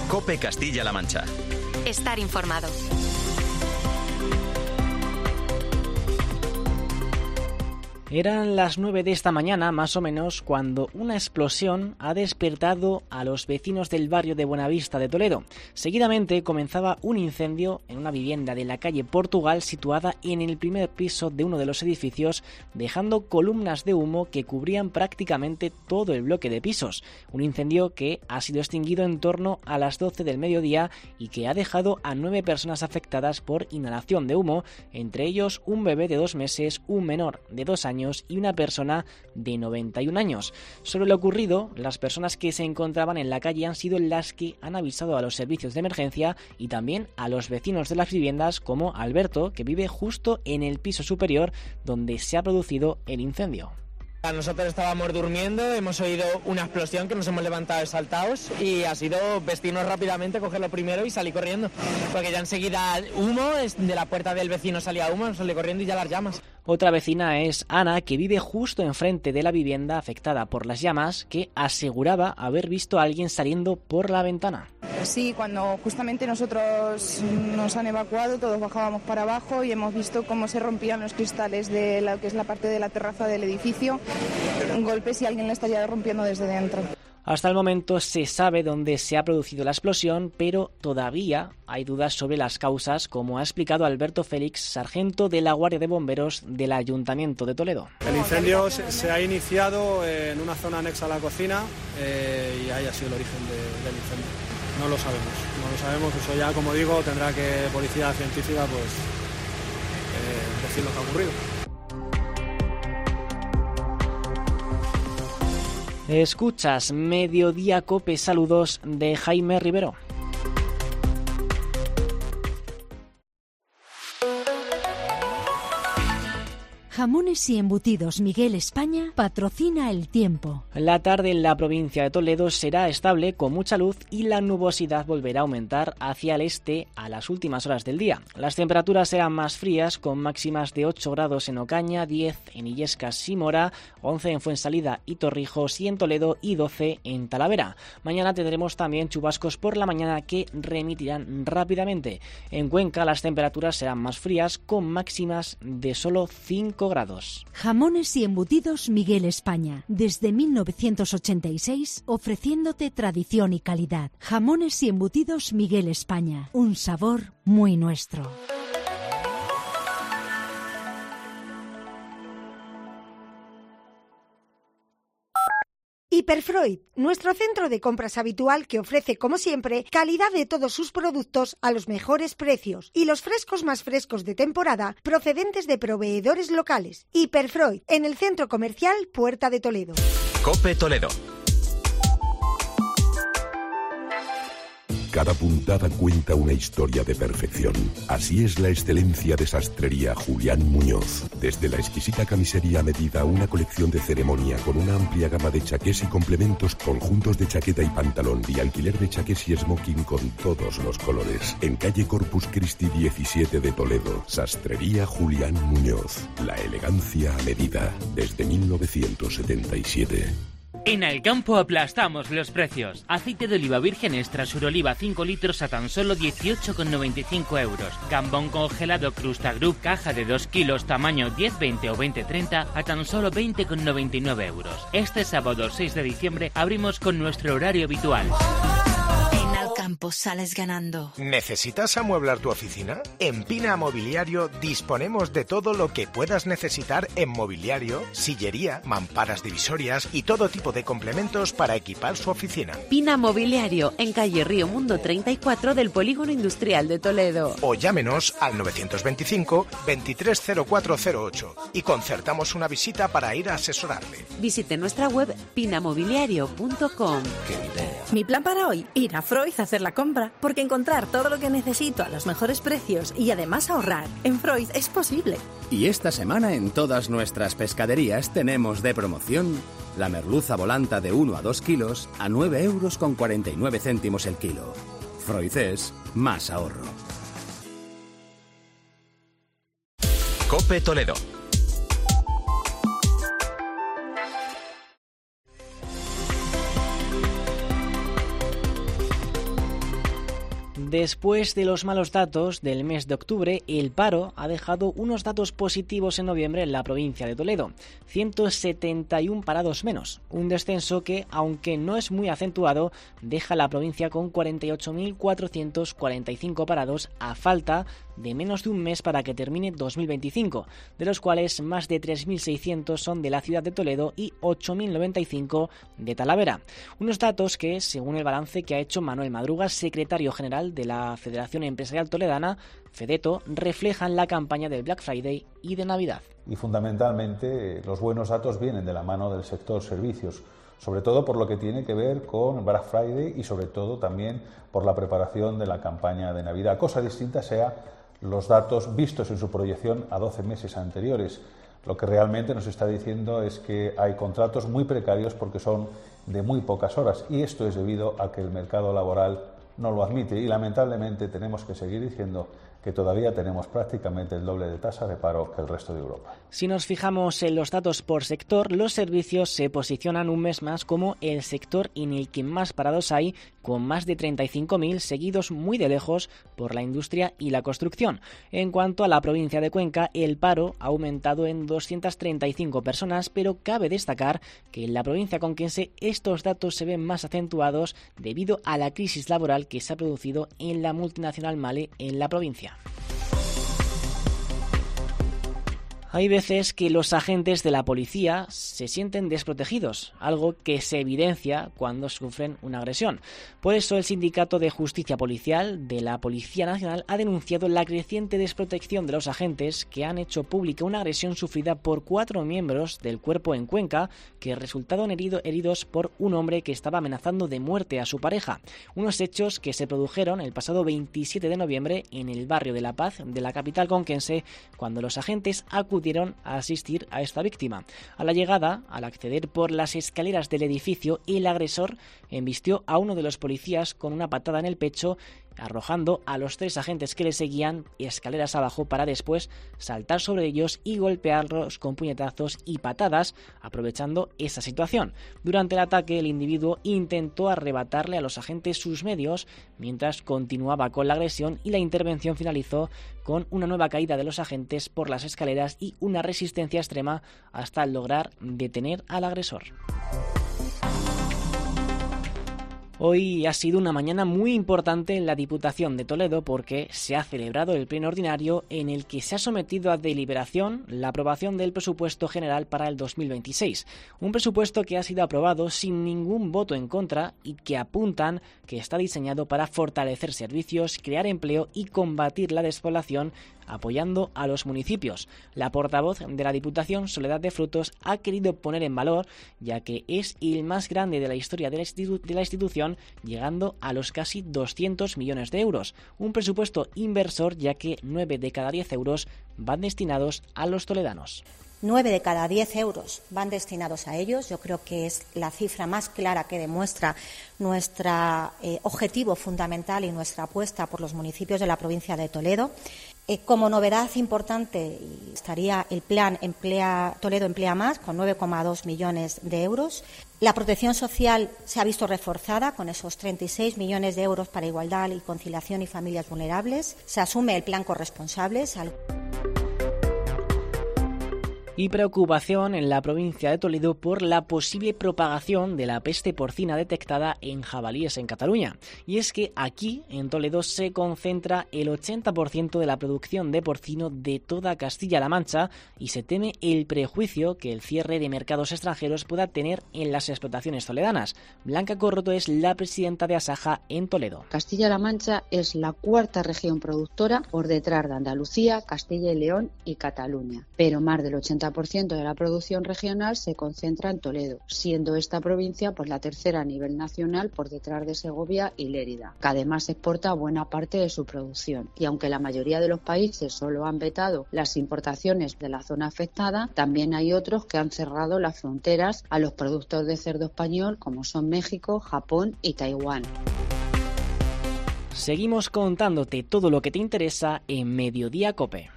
COPE Castilla-La Mancha. Estar informado. Eran las 9 de esta mañana, más o menos, cuando una explosión ha despertado a los vecinos del barrio de Buenavista de Toledo. Seguidamente comenzaba un incendio en una vivienda de la calle Portugal situada en el primer piso de uno de los edificios, dejando columnas de humo que cubrían prácticamente todo el bloque de pisos. Un incendio que ha sido extinguido en torno a las 12 del mediodía y que ha dejado a 9 personas afectadas por inhalación de humo, entre ellos un bebé de 2 meses, un menor de 2 años y una persona de 91 años. Sobre lo ocurrido, las personas que se encontraban en la calle han sido las que han avisado a los servicios de emergencia y también a los vecinos de las viviendas, como Alberto, que vive justo en el piso superior donde se ha producido el incendio. Nosotros estábamos durmiendo, hemos oído una explosión que nos hemos levantado exaltados y ha sido vestirnos rápidamente, cogerlo primero y salir corriendo, porque ya enseguida humo, de la puerta del vecino salía humo, salí corriendo y ya las llamas. Otra vecina es Ana, que vive justo enfrente de la vivienda afectada por las llamas, que aseguraba haber visto a alguien saliendo por la ventana. Sí, cuando justamente nosotros nos han evacuado, todos bajábamos para abajo y hemos visto cómo se rompían los cristales de lo que es la parte de la terraza del edificio, golpes y alguien le estaría rompiendo desde dentro. Hasta el momento se sabe dónde se ha producido la explosión, pero todavía hay dudas sobre las causas, como ha explicado Alberto Félix, sargento de la Guardia de Bomberos del Ayuntamiento de Toledo. El incendio se ha iniciado en una zona anexa a la cocina y ahí ha sido el origen del incendio. No lo sabemos, eso ya, como digo, tendrá que policía científica decir lo que ha ocurrido. Escuchas Mediodía Cope, saludos de Jaime Rivero. Jamones y Embutidos Miguel España patrocina el tiempo. La tarde en la provincia de Toledo será estable con mucha luz y la nubosidad volverá a aumentar hacia el este a las últimas horas del día. Las temperaturas serán más frías con máximas de 8 grados en Ocaña, 10 en Illescas y Mora, 11 en Fuensalida y Torrijos y en Toledo y 12 en Talavera. Mañana tendremos también chubascos por la mañana que remitirán rápidamente. En Cuenca las temperaturas serán más frías con máximas de solo 5 grados. Jamones y Embutidos Miguel España, desde 1986 ofreciéndote tradición y calidad. Jamones y Embutidos Miguel España, un sabor muy nuestro. Hiperfreud, nuestro centro de compras habitual que ofrece, como siempre, calidad de todos sus productos a los mejores precios y los frescos más frescos de temporada procedentes de proveedores locales. Hiperfreud, en el centro comercial Puerta de Toledo. COPE Toledo. Cada puntada cuenta una historia de perfección. Así es la excelencia de Sastrería Julián Muñoz. Desde la exquisita camisería a medida, una colección de ceremonia con una amplia gama de chaqués y complementos, conjuntos de chaqueta y pantalón y alquiler de chaqués y smoking con todos los colores. En calle Corpus Christi 17 de Toledo, Sastrería Julián Muñoz. La elegancia a medida, desde 1977. En Alcampo aplastamos los precios. Aceite de oliva virgen extra Suroliva 5 litros a tan solo 18,95 euros. Gambón congelado Crusta Group caja de 2 kilos tamaño 10, 20 o 20, 30 a tan solo 20,99 euros. Este sábado 6 de diciembre abrimos con nuestro horario habitual. Campo sales ganando. ¿Necesitas amueblar tu oficina? En Pina Mobiliario disponemos de todo lo que puedas necesitar en mobiliario, sillería, mamparas divisorias y todo tipo de complementos para equipar su oficina. Pina Mobiliario, en calle Río Mundo 34 del Polígono Industrial de Toledo. O llámenos al 925 230408 y concertamos una visita para ir a asesorarle. Visite nuestra web pinamobiliario.com. ¡Qué idea! Mi plan para hoy, ir a Freud a hacer la compra, porque encontrar todo lo que necesito a los mejores precios y además ahorrar en Freud es posible. Y esta semana en todas nuestras pescaderías tenemos de promoción la merluza volanta de 1 a 2 kilos a 9,49 € el kilo. Freud es más ahorro. COPE Toledo. Después de los malos datos del mes de octubre, el paro ha dejado unos datos positivos en noviembre en la provincia de Toledo. 171 parados menos, un descenso que, aunque no es muy acentuado, deja la provincia con 48.445 parados a falta de menos de un mes para que termine 2025, de los cuales más de 3.600 son de la ciudad de Toledo y 8.095 de Talavera. Unos datos que, según el balance que ha hecho Manuel Madrugas, secretario general de la Federación Empresarial Toledana, Fedeto, reflejan la campaña del Black Friday y de Navidad. Y fundamentalmente los buenos datos vienen de la mano del sector servicios, sobre todo por lo que tiene que ver con Black Friday y sobre todo también por la preparación de la campaña de Navidad. Cosa distinta sea los datos vistos en su proyección a 12 meses anteriores. Lo que realmente nos está diciendo es que hay contratos muy precarios porque son de muy pocas horas y esto es debido a que el mercado laboral no lo admite y lamentablemente tenemos que seguir diciendo que todavía tenemos prácticamente el doble de tasa de paro que el resto de Europa. Si nos fijamos en los datos por sector, los servicios se posicionan un mes más como el sector en el que más parados hay, con más de 35.000, seguidos muy de lejos por la industria y la construcción. En cuanto a la provincia de Cuenca, el paro ha aumentado en 235 personas, pero cabe destacar que en la provincia conquense estos datos se ven más acentuados debido a la crisis laboral que se ha producido en la multinacional Mahle en la provincia. Hay veces que los agentes de la policía se sienten desprotegidos, algo que se evidencia cuando sufren una agresión. Por eso el Sindicato de Justicia Policial de la Policía Nacional ha denunciado la creciente desprotección de los agentes que han hecho pública una agresión sufrida por 4 miembros del cuerpo en Cuenca que resultaron heridos por un hombre que estaba amenazando de muerte a su pareja. Unos hechos que se produjeron el pasado 27 de noviembre en el barrio de La Paz de la capital conquense, cuando los agentes acudieron a asistir a esta víctima. A la llegada, al acceder por las escaleras del edificio, el agresor embistió a uno de los policías con una patada en el pecho, arrojando a los 3 agentes que le seguían escaleras abajo para después saltar sobre ellos y golpearlos con puñetazos y patadas, aprovechando esa situación. Durante el ataque, el individuo intentó arrebatarle a los agentes sus medios mientras continuaba con la agresión y la intervención finalizó con una nueva caída de los agentes por las escaleras y una resistencia extrema hasta lograr detener al agresor. Hoy ha sido una mañana muy importante en la Diputación de Toledo porque se ha celebrado el pleno ordinario en el que se ha sometido a deliberación la aprobación del presupuesto general para el 2026. Un presupuesto que ha sido aprobado sin ningún voto en contra y que apuntan que está diseñado para fortalecer servicios, crear empleo y combatir la despoblación, apoyando a los municipios. La portavoz de la Diputación, Soledad de Frutos, ha querido poner en valor, ya que es el más grande de la historia de la institución, llegando a los casi 200 millones de euros. Un presupuesto inversor, ya que 9 de cada 10 euros van destinados a los toledanos. 9 de cada 10 euros van destinados a ellos. Yo creo que es la cifra más clara que demuestra nuestro objetivo fundamental y nuestra apuesta por los municipios de la provincia de Toledo. Como novedad importante estaría el plan Toledo Emplea Más, con 9,2 millones de euros. La protección social se ha visto reforzada con esos 36 millones de euros para igualdad y conciliación y familias vulnerables. Se asume el plan Corresponsables. Y preocupación en la provincia de Toledo por la posible propagación de la peste porcina detectada en jabalíes en Cataluña. Y es que aquí, en Toledo, se concentra el 80% de la producción de porcino de toda Castilla-La Mancha y se teme el prejuicio que el cierre de mercados extranjeros pueda tener en las explotaciones toledanas. Blanca Corroto es la presidenta de Asaja en Toledo. Castilla-La Mancha es la 4ª región productora por detrás de Andalucía, Castilla y León y Cataluña, pero más del 80% de la producción regional se concentra en Toledo, siendo esta provincia la 3ª a nivel nacional por detrás de Segovia y Lérida, que además exporta buena parte de su producción. Y aunque la mayoría de los países solo han vetado las importaciones de la zona afectada, también hay otros que han cerrado las fronteras a los productos de cerdo español, como son México, Japón y Taiwán. Seguimos contándote todo lo que te interesa en Mediodía COPE.